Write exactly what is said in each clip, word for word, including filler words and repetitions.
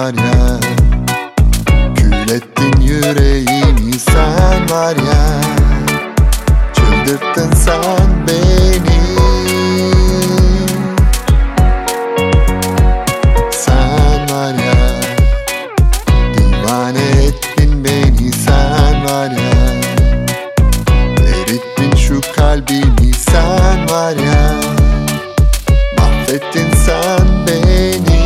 var ya, kül ettin yüreğimi sen var ya, çıldırttın sen beni. Sen var ya, divane ettin beni sen var ya, erittin şu kalbimi sen var ya, mahvettin sen beni.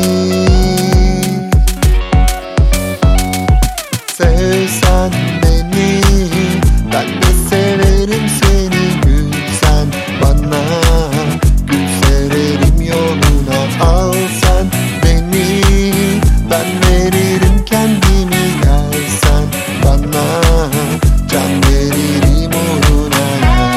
Sevsen beni, ben de severim seni. Gül sen bana, gül severim yoluna. Al sen beni, ben veririm kendimi. Gel sen bana, can veririm uğruna ya.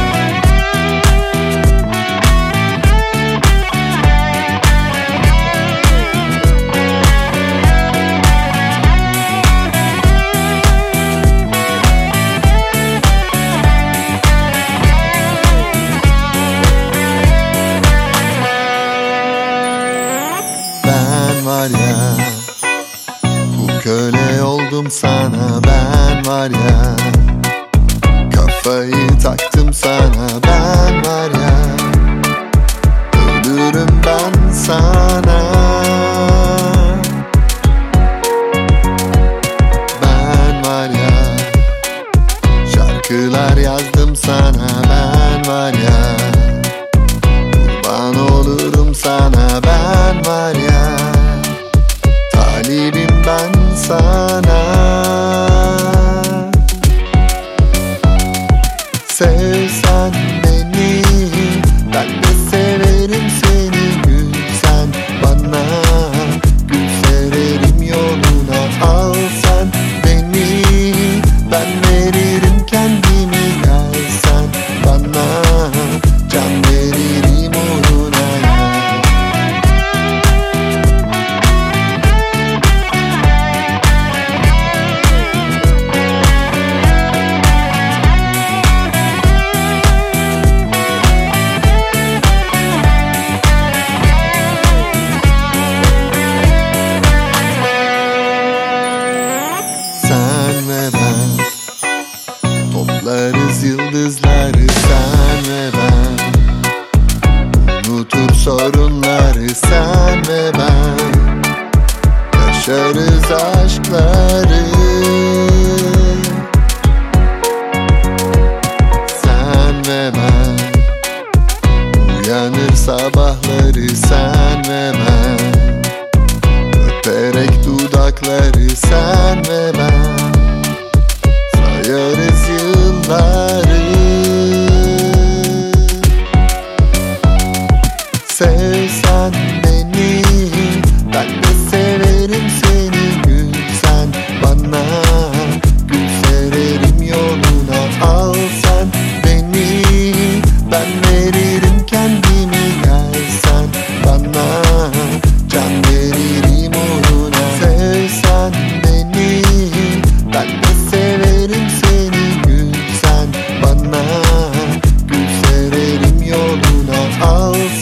Ben var ya, bu köle oldum sana. Ben var ya, kafayı taktım sana. Ben var ya, ölürüm ben sana. Ben var ya, şarkılar yazdım sana. Ben var ya, kurban olurum sana. Ben var ya, talibim ben sana. Sevsen beni, ben de severim seni. Gül sen bana, gül severim yoluna. Al sen beni, ben veririm kendimi. Gel sen bana, can veririm uğruna ya. Sen ve ben toplarız yıldızları. Sen ve ben unutur sorunları. Sen ve ben yaşarız aşkları. Sen ve ben uyanır sabahları. Sen ve ben öperek dudakları. Sen ve ben sayarız yılları. Sevsen beni, ben de severim seni. Gül sen bana, gül severim yoluna. Al sen beni, ben veririm kendimi. Gel sen bana, can veririm uğruna. Sevsen beni, ben de severim seni. Gül sen bana, gül severim yoluna. Al